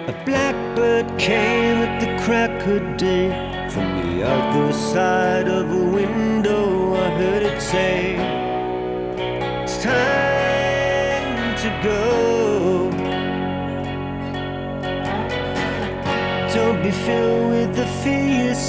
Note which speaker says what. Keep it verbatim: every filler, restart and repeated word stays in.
Speaker 1: A blackbird came at the crack of day. From the other side of a window I heard it say, it's time to go. Don't be filled with the fear